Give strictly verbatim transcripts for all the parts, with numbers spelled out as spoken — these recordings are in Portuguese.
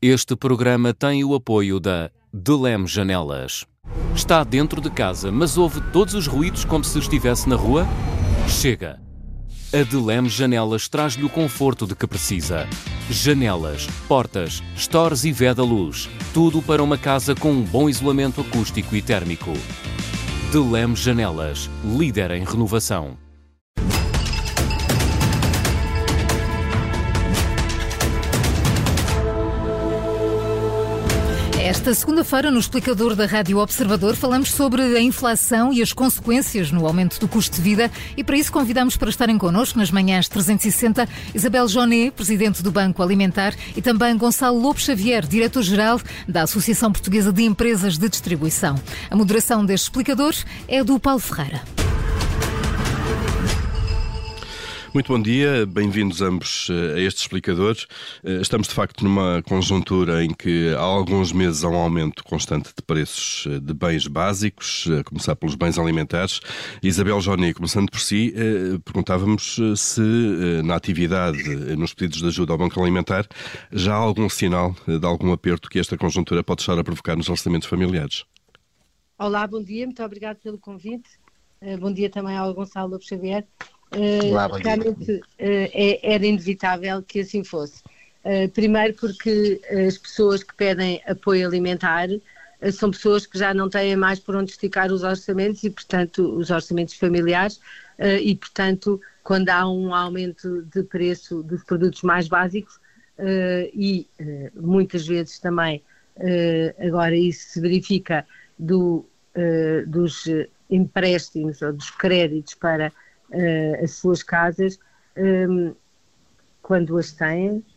Este programa tem o apoio da Delem Janelas. Está dentro de casa, mas ouve todos os ruídos como se estivesse na rua? Chega! A Delem Janelas traz-lhe o conforto de que precisa. Janelas, portas, stores e veda luz. Tudo para uma casa com um bom isolamento acústico e térmico. Delem Janelas, líder em renovação. Esta segunda-feira, no explicador da Rádio Observador, falamos sobre a inflação e as consequências no aumento do custo de vida e para isso convidamos para estarem connosco nas manhãs trezentos e sessenta Isabel Joné, presidente do Banco Alimentar, e também Gonçalo Lobo Xavier, diretor-geral da Associação Portuguesa de Empresas de Distribuição. A moderação deste explicador é do Paulo Ferreira. Muito bom dia, bem-vindos ambos a este explicador. Estamos de facto numa conjuntura em que há alguns meses há um aumento constante de preços de bens básicos, a começar pelos bens alimentares. Isabel Joné, começando por si, perguntávamos se na atividade, nos pedidos de ajuda ao Banco Alimentar, já há algum sinal de algum aperto que esta conjuntura pode estar a provocar nos orçamentos familiares. Olá, bom dia, muito obrigado pelo convite. Bom dia também ao Gonçalo Lobo Xavier. Uh, Olá, realmente uh, é, era inevitável que assim fosse. Uh, primeiro porque as pessoas que pedem apoio alimentar uh, são pessoas que já não têm mais por onde esticar os orçamentos e, portanto, os orçamentos familiares uh, e, portanto, quando há um aumento de preço dos produtos mais básicos uh, e uh, muitas vezes também, uh, agora isso se verifica do, uh, dos empréstimos ou dos créditos para Uh, as suas casas, um, quando as têm, uh,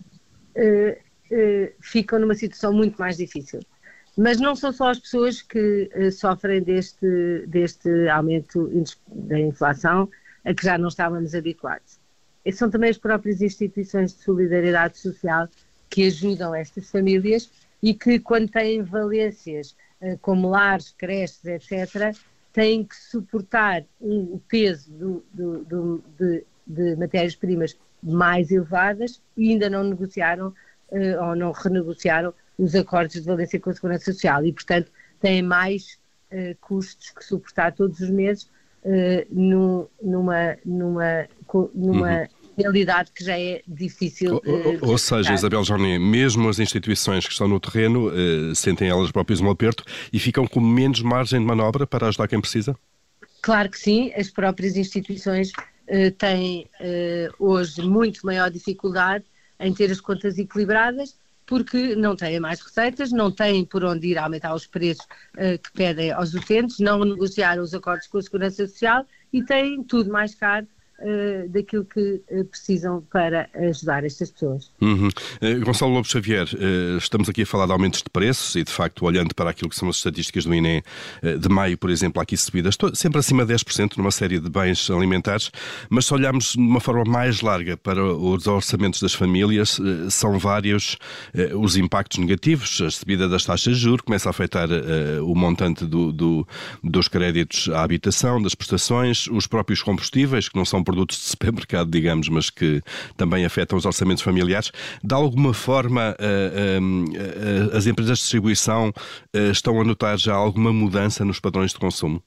uh, ficam numa situação muito mais difícil. Mas não são só as pessoas que uh, sofrem deste, deste aumento da inflação a que já não estávamos habituados. E são também as próprias instituições de solidariedade social que ajudam estas famílias e que, quando têm valências uh, como lares, creches, etcétera, têm que suportar um, o peso do, do, do, de, de matérias-primas mais elevadas e ainda não negociaram uh, ou não renegociaram os acordos de valência com a Segurança Social e, portanto, têm mais uh, custos que suportar todos os meses uh, num, numa, numa, numa uhum. realidade que já é difícil. Uh, ou, ou seja, Isabel Joné, mesmo as instituições que estão no terreno uh, sentem elas próprias um aperto e ficam com menos margem de manobra para ajudar quem precisa? Claro que sim, as próprias instituições uh, têm uh, hoje muito maior dificuldade em ter as contas equilibradas porque não têm mais receitas, não têm por onde ir aumentar os preços uh, que pedem aos utentes, não negociaram os acordos com a Segurança Social e têm tudo mais caro Uh, daquilo que uh, precisam para ajudar estas pessoas. Uhum. Uh, Gonçalo Lobo Xavier, uh, estamos aqui a falar de aumentos de preços e, de facto, olhando para aquilo que são as estatísticas do I N E uh, de maio, por exemplo, há aqui subidas sempre acima de dez por cento numa série de bens alimentares, mas se olharmos de uma forma mais larga para os orçamentos das famílias, uh, são vários uh, os impactos negativos. A subida das taxas de juros começa a afetar uh, o montante do, do, dos créditos à habitação, das prestações, os próprios combustíveis, que não são produtos de supermercado, digamos, mas que também afetam os orçamentos familiares. De alguma forma, uh, uh, uh, as empresas de distribuição uh, estão a notar já alguma mudança nos padrões de consumo?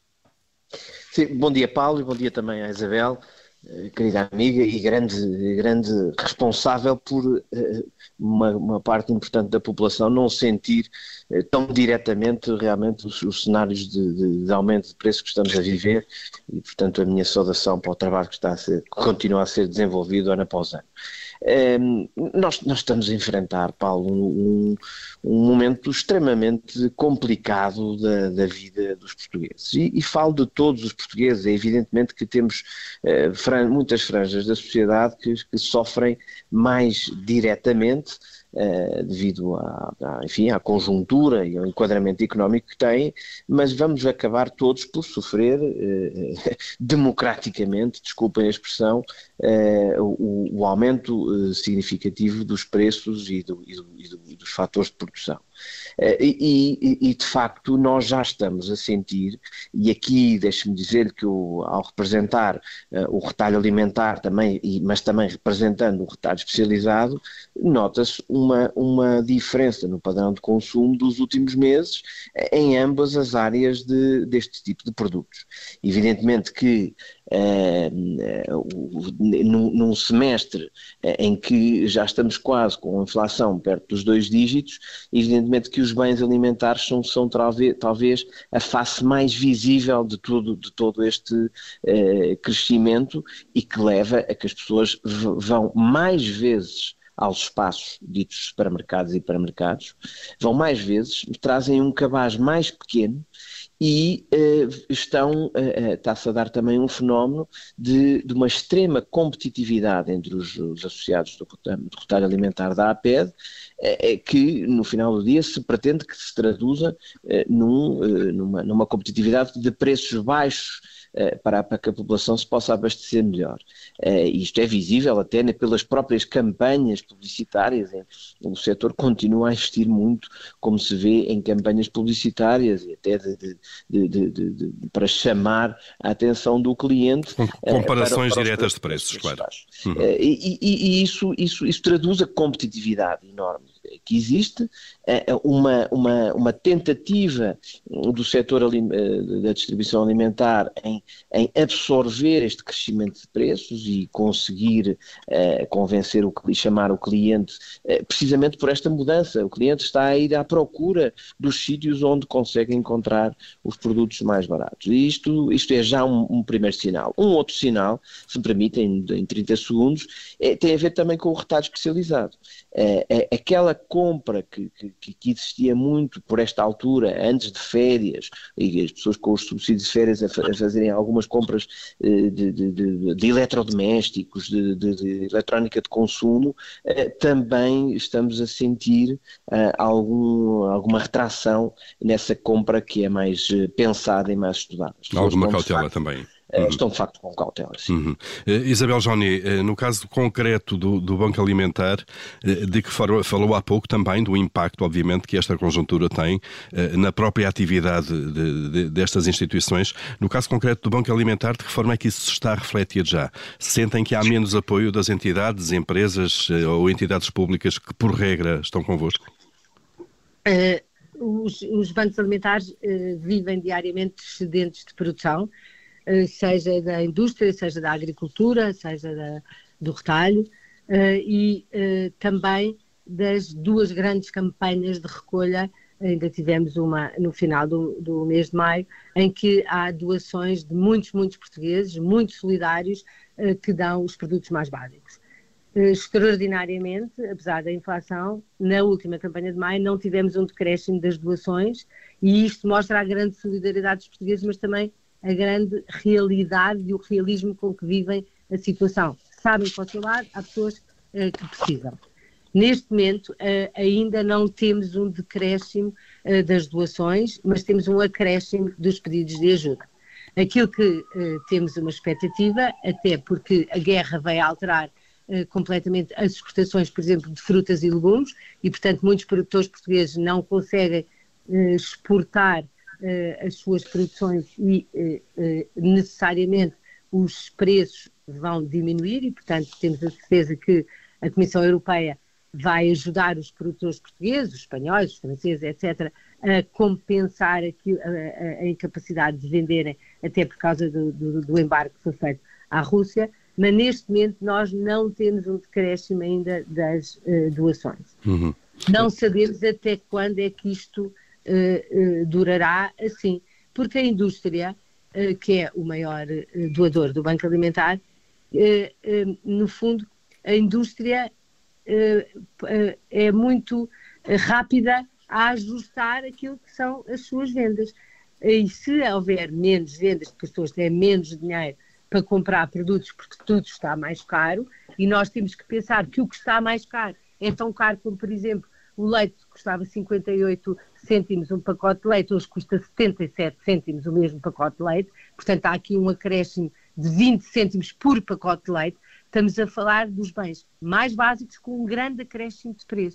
Sim, bom dia, Paulo, e bom dia também à Isabel, querida amiga e grande, grande responsável por uh, uma, uma parte importante da população não sentir uh, tão diretamente realmente os, os cenários de, de, de aumento de preço que estamos a viver e, portanto, a minha saudação para o trabalho que está a ser, que continua a ser desenvolvido ano após ano. Um, nós, nós estamos a enfrentar, Paulo, um, um momento extremamente complicado da, da vida dos portugueses. E, e falo de todos os portugueses. É evidentemente que temos uh, fran- muitas franjas da sociedade que, que sofrem mais diretamente Uh, devido à, à, enfim, à conjuntura e ao enquadramento económico que têm, mas vamos acabar todos por sofrer uh, democraticamente, desculpem a expressão, uh, o, o aumento uh, significativo dos preços e, do, e, do, e, do, e dos fatores de produção. E, e, e de facto nós já estamos a sentir, e aqui deixe-me dizer que eu, ao representar uh, o retalho alimentar também, e, mas também representando o retalho especializado, nota-se uma, uma diferença no padrão de consumo dos últimos meses em ambas as áreas de, deste tipo de produtos. Evidentemente que uh, uh, num, num semestre uh, em que já estamos quase com a inflação perto dos dois dígitos, evidentemente que os bens alimentares são, são talvez, talvez a face mais visível de todo, de todo este uh, crescimento, e que leva a que as pessoas v- vão mais vezes aos espaços ditos supermercados e hipermercados, vão mais vezes, trazem um cabaz mais pequeno e uh, estão, uh, está-se a dar também um fenómeno de, de uma extrema competitividade entre os, os associados do, do retalho alimentar da APED, uh, que no final do dia se pretende que se traduza uh, num, uh, numa, numa competitividade de preços baixos, Para, para que a população se possa abastecer melhor. Uh, isto é visível até pelas próprias campanhas publicitárias. Hein? O setor continua a investir muito, como se vê em campanhas publicitárias, e até de, de, de, de, de, de, para chamar a atenção do cliente. Com comparações uh, para, para diretas de preços, claro. Uhum. Uh, e e, e isso, isso, isso traduz a competitividade enorme que existe, uma, uma, uma tentativa do setor da distribuição alimentar em, em absorver este crescimento de preços e conseguir uh, convencer o, e chamar o cliente uh, precisamente por esta mudança. O cliente está a ir à procura dos sítios onde consegue encontrar os produtos mais baratos. E isto, isto é já um, um primeiro sinal. Um outro sinal, se me permitem, em, em trinta segundos, é, tem a ver também com o retalho especializado. É, é, aquela compra que, que, que existia muito por esta altura, antes de férias, e as pessoas com os subsídios de férias a, a fazerem algumas compras de, de, de, de eletrodomésticos, de, de, de eletrónica de consumo, eh, também estamos a sentir eh, algum, alguma retração nessa compra que é mais eh, pensada e mais estudada. Alguma cautela também. Uhum. Estão de facto com cautela, sim. Uhum. Uh, Isabel Joné, uh, no caso concreto do, do Banco Alimentar, uh, de que forma, falou há pouco também do impacto, obviamente, que esta conjuntura tem uh, na própria atividade de, de, destas instituições. No caso concreto do Banco Alimentar, de que forma é que isso se está a refletir já? Sentem que há menos apoio das entidades, empresas uh, ou entidades públicas que, por regra, estão convosco? Uh, os, os bancos alimentares uh, vivem diariamente excedentes de produção, seja da indústria, seja da agricultura, seja da, do retalho, e também das duas grandes campanhas de recolha. Ainda tivemos uma no final do, do mês de maio, em que há doações de muitos, muitos portugueses, muito solidários, que dão os produtos mais básicos. Extraordinariamente, apesar da inflação, na última campanha de maio não tivemos um decréscimo das doações, e isto mostra a grande solidariedade dos portugueses, mas também a grande realidade e o realismo com que vivem a situação. Sabem que ao seu lado há pessoas uh, que precisam. Neste momento uh, ainda não temos um decréscimo uh, das doações, mas temos um acréscimo dos pedidos de ajuda. Aquilo que uh, temos uma expectativa, até porque a guerra vai alterar uh, completamente as exportações, por exemplo, de frutas e legumes, e portanto muitos produtores portugueses não conseguem uh, exportar Uh, as suas produções e uh, uh, necessariamente os preços vão diminuir, e portanto temos a certeza que a Comissão Europeia vai ajudar os produtores portugueses, os espanhóis, os franceses, etcétera, a compensar aquilo, a, a, a incapacidade de venderem, até por causa do, do, do embargo que foi feito à Rússia, mas neste momento nós não temos um decréscimo ainda das uh, doações. Uhum. Não sabemos até quando é que isto Uh, uh, durará assim, porque a indústria, uh, que é o maior uh, doador do Banco Alimentar, uh, uh, no fundo, a indústria uh, uh, é muito uh, rápida a ajustar aquilo que são as suas vendas. E se houver menos vendas, porque as pessoas têm menos dinheiro para comprar produtos, porque tudo está mais caro, e nós temos que pensar que o que está mais caro é tão caro como, por exemplo, o leite custava cinquenta e oito cêntimos um pacote de leite, hoje custa setenta e sete cêntimos o mesmo pacote de leite, portanto há aqui um acréscimo de vinte cêntimos por pacote de leite. Estamos a falar dos bens mais básicos com um grande acréscimo de preço.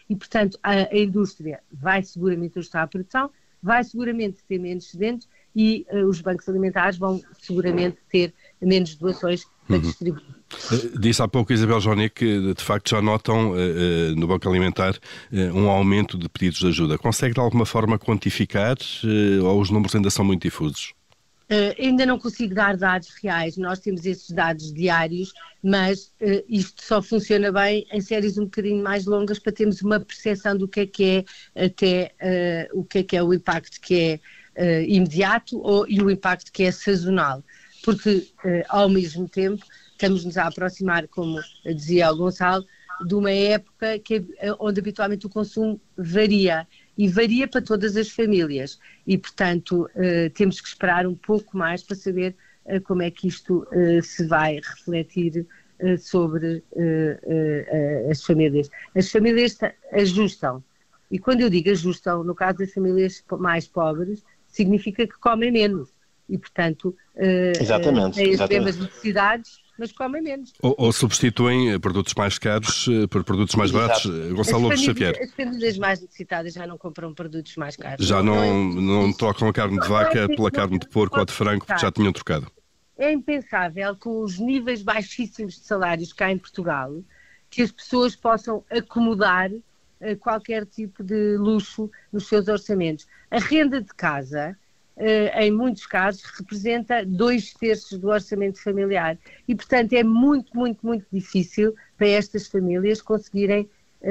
e, portanto, a, a indústria vai seguramente ajustar a produção, vai seguramente ter menos excedentes e uh, os bancos alimentares vão seguramente ter menos doações para distribuir. Uhum. Disse há pouco Isabel Joné que de facto já notam uh, no Banco Alimentar uh, um aumento de pedidos de ajuda. Consegue de alguma forma quantificar uh, ou os números ainda são muito difusos? Uh, ainda não consigo dar dados reais, nós temos esses dados diários, mas uh, isto só funciona bem em séries um bocadinho mais longas para termos uma percepção do que é que é até uh, o que é que é o impacto que é uh, imediato ou, e o impacto que é sazonal, porque uh, ao mesmo tempo estamos-nos a aproximar, como dizia o Gonçalo, de uma época que, onde habitualmente o consumo varia. E varia para todas as famílias e, portanto, uh, temos que esperar um pouco mais para saber uh, como é que isto uh, se vai refletir uh, sobre uh, uh, uh, as famílias. As famílias ajustam, e quando eu digo ajustam, no caso das famílias mais pobres, significa que comem menos e, portanto, uh, exatamente, uh, têm as exatamente. mesmas necessidades, mas comem menos. Ou, ou substituem produtos mais caros por produtos mais baratos. Gonçalo Lopes Xavier. As famílias mais necessitadas já não compram produtos mais caros. Já não, não trocam a carne de vaca pela carne de porco ou de frango, porque já tinham trocado. É impensável, com os níveis baixíssimos de salários cá em Portugal, que as pessoas possam acomodar uh, qualquer tipo de luxo nos seus orçamentos. A renda de casa, Uh, em muitos casos, representa dois terços do orçamento familiar e, portanto, é muito, muito, muito difícil para estas famílias conseguirem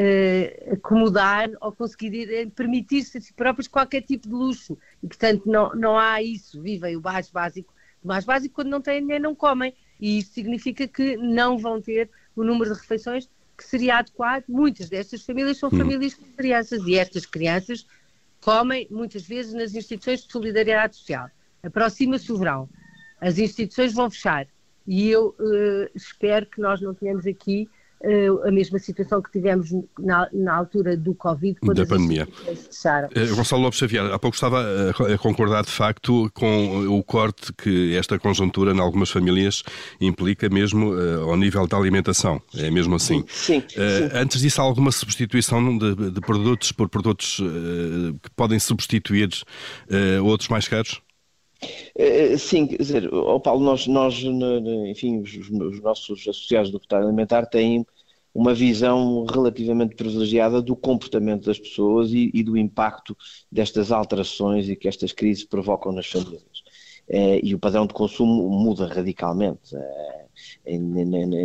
uh, acomodar ou conseguirem permitir-se a si próprios qualquer tipo de luxo e, portanto, não, não há isso, vivem o mais básico. O mais básico, quando não têm dinheiro, não comem e isso significa que não vão ter o número de refeições que seria adequado. Muitas destas famílias são hum. famílias com crianças e estas crianças comem muitas vezes nas instituições de solidariedade social. Aproxima-se o verão, as instituições vão fechar e eu uh, espero que nós não tenhamos aqui uh, a mesma situação que tivemos na, na altura do Covid, quando da as pandemia. Fecharam. Uh, Gonçalo Lopes Xavier, há pouco estava a, a concordar de facto com o corte que esta conjuntura em algumas famílias implica mesmo uh, ao nível da alimentação, é mesmo assim. Sim, uh, sim. Antes disso, há alguma substituição de, de produtos por produtos uh, que podem substituir uh, outros mais caros? Uh, sim, quer dizer, oh Paulo, nós, nós enfim, os, os nossos associados do retalho alimentar têm uma visão relativamente privilegiada do comportamento das pessoas e, e do impacto destas alterações e que estas crises provocam nas famílias. Uh, e o padrão de consumo muda radicalmente, uh, em,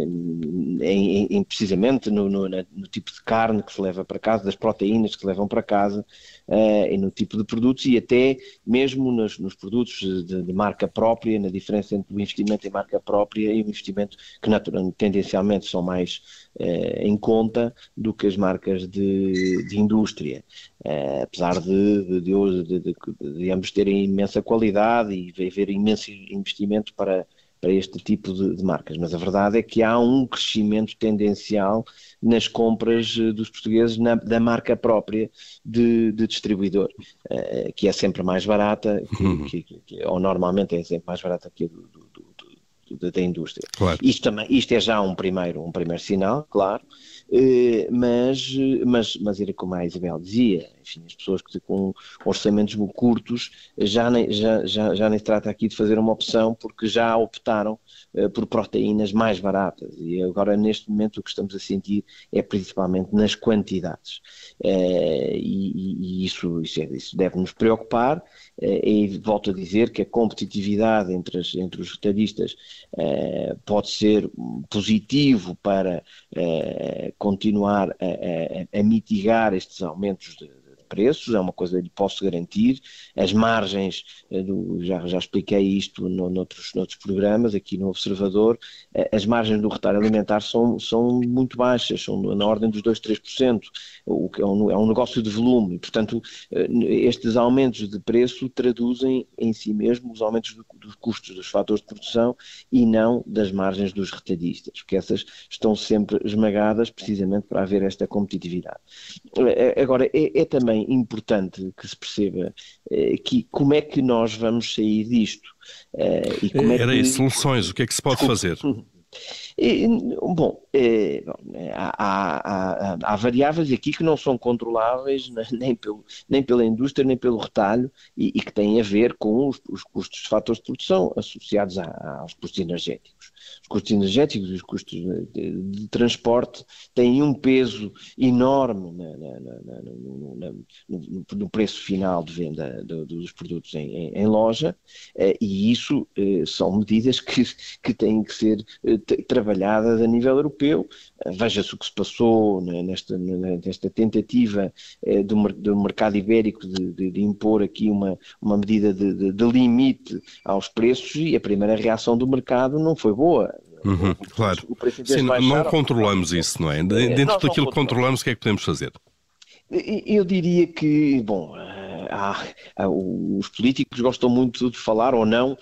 em, em, em, precisamente no, no, no tipo de carne que se leva para casa, das proteínas que se levam para casa, uh, e no tipo de produtos e até mesmo nos, nos produtos de, de marca própria, na diferença entre o investimento em marca própria e o investimento que naturalmente, tendencialmente são mais uh, em conta do que as marcas de, de indústria. Uh, apesar de, de, de, de, de, de ambos terem imensa qualidade e haver imenso investimento para, para este tipo de, de marcas, mas a verdade é que há um crescimento tendencial nas compras dos portugueses na, da marca própria de, de distribuidor, uh, que é sempre mais barata, que, que, que, ou normalmente é sempre mais barata que a do, do, do, do, da indústria. Claro. Isto, também, isto é já um primeiro, um primeiro sinal, claro. Uh, mas, mas, mas era como a Isabel dizia, enfim, as pessoas que com orçamentos curtos já nem, já, já, já nem se trata aqui de fazer uma opção porque já optaram uh, por proteínas mais baratas e agora neste momento o que estamos a sentir é principalmente nas quantidades uh, e, e isso, isso, é, isso deve nos preocupar uh, e volto a dizer que a competitividade entre, as, entre os retalhistas uh, pode ser positivo para uh, continuar a, a, a mitigar estes aumentos de, de preços, é uma coisa que lhe posso garantir. As margens, do, já, já expliquei isto no, noutros, noutros programas, aqui no Observador, as margens do retalho alimentar são, são muito baixas, são na ordem dos dois, três por cento, o que é um, é um negócio de volume, portanto estes aumentos de preço traduzem em si mesmo os aumentos do, dos custos dos fatores de produção e não das margens dos retalhistas, porque essas estão sempre esmagadas precisamente para haver esta competitividade. Agora, é, é também importante que se perceba eh, que, como é que nós vamos sair disto. Eh, e como Era é que... isso, soluções, o que é que se pode fazer? E, bom, é, há, há, há, há variáveis aqui que não são controláveis nem, pelo, nem pela indústria, nem pelo retalho, e, e que têm a ver com os, os custos de fatores de produção associados a, aos custos energéticos. Os custos energéticos e os custos de, de transporte têm um peso enorme na, na, na, no, na, no, no preço final de venda de, dos produtos em, em, em loja, e isso são medidas que, que têm que ser trabalhadas a nível europeu. Veja-se o que se passou nesta, nesta tentativa do, do mercado ibérico de, de, de impor aqui uma, uma medida de, de, de limite aos preços, e a primeira reação do mercado não foi boa. Uhum, claro. Sim, não controlamos isso, não é? Dentro daquilo que controlamos, o que é que podemos fazer? Eu diria que, bom, há, há, os políticos gostam muito de falar, ou não,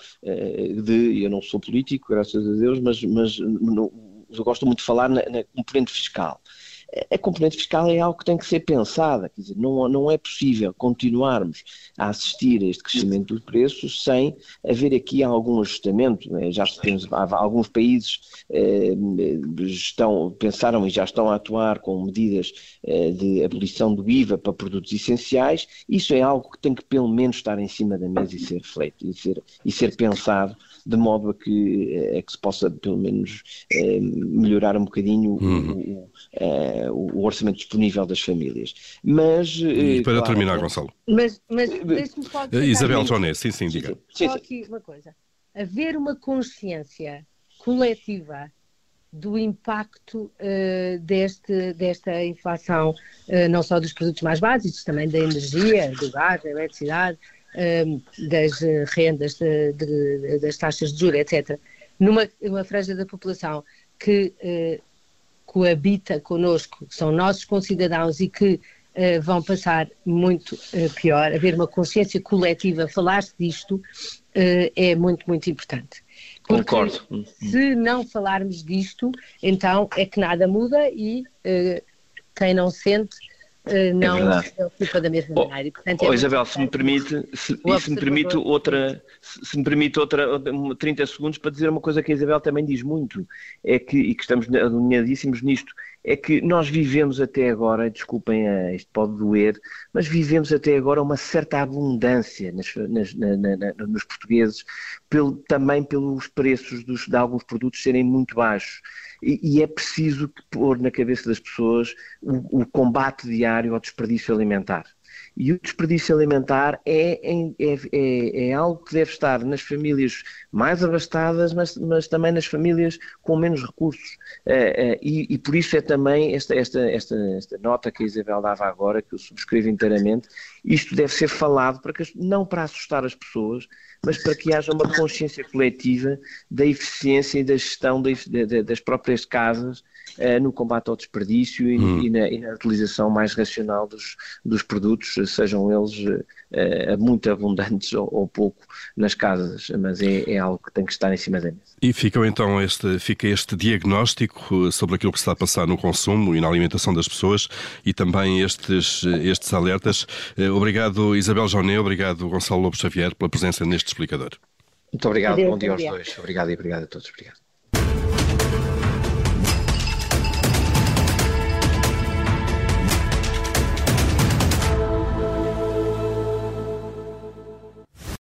de, eu não sou político, graças a Deus, mas, mas no, eu gosto muito de falar na, na componente fiscal. A componente fiscal é algo que tem que ser pensada, quer dizer, não, não é possível continuarmos a assistir a este crescimento dos preços sem haver aqui algum ajustamento. Já temos, alguns países eh, estão, pensaram e já estão a atuar com medidas eh, de abolição do I V A para produtos essenciais. Isso é algo que tem que pelo menos estar em cima da mesa e ser feito, e ser, e ser pensado, de modo a que, a que se possa pelo menos eh, melhorar um bocadinho uhum. o, o, o orçamento disponível das famílias. Mas, e para claro, terminar, Gonçalo. Mas, mas deixe-me só dizer, Isabel Joné, sim, sim, diga. Só aqui uma coisa. Haver uma consciência coletiva do impacto uh, deste, desta inflação, uh, não só dos produtos mais básicos, também da energia, do gás, da eletricidade, uh, das rendas, de, de, das taxas de juros, etcétera, numa uma franja da população que uh, coabita connosco, que são nossos concidadãos e que uh, vão passar muito uh, pior, haver uma consciência coletiva, falar-se disto uh, é muito, muito importante. Porque concordo. Se não falarmos disto, então é que nada muda e uh, quem não sente uh, não é se ocupa da mesma oh, maneira. E, portanto, oh, é Isabel, se me permite, se, e se me permite outra, se me permite outra, trinta segundos para dizer uma coisa que a Isabel também diz muito, é que, e que estamos alinhadíssimos nisto, é que nós vivemos até agora, desculpem, isto pode doer, mas vivemos até agora uma certa abundância nas, nas, na, na, nos portugueses, pelo, também pelos preços dos, de alguns produtos serem muito baixos. E, e é preciso pôr na cabeça das pessoas o, o combate diário ao desperdício alimentar. E o desperdício alimentar é, é, é, é algo que deve estar nas famílias mais abastadas, mas, mas também nas famílias com menos recursos. Uh, uh, e, e por isso é também esta, esta, esta, esta nota que a Isabel dava agora, que eu subscrevo inteiramente, isto deve ser falado, para que, não para assustar as pessoas, mas para que haja uma consciência coletiva da eficiência e da gestão das, das próprias casas uh, no combate ao desperdício e, hum. e, na, e na utilização mais racional dos, dos produtos, sejam eles uh, muito abundantes ou, ou pouco nas casas, mas é, é algo que tem que estar em cima da mesa. E fica então este, fica este diagnóstico sobre aquilo que se está a passar no consumo e na alimentação das pessoas e também estes, estes alertas. Obrigado, Isabel Joné, obrigado, Gonçalo Lobo Xavier, pela presença neste explicador. Muito obrigado, Adeus, bom dia aos dois. Obrigado e obrigado a todos. Obrigado.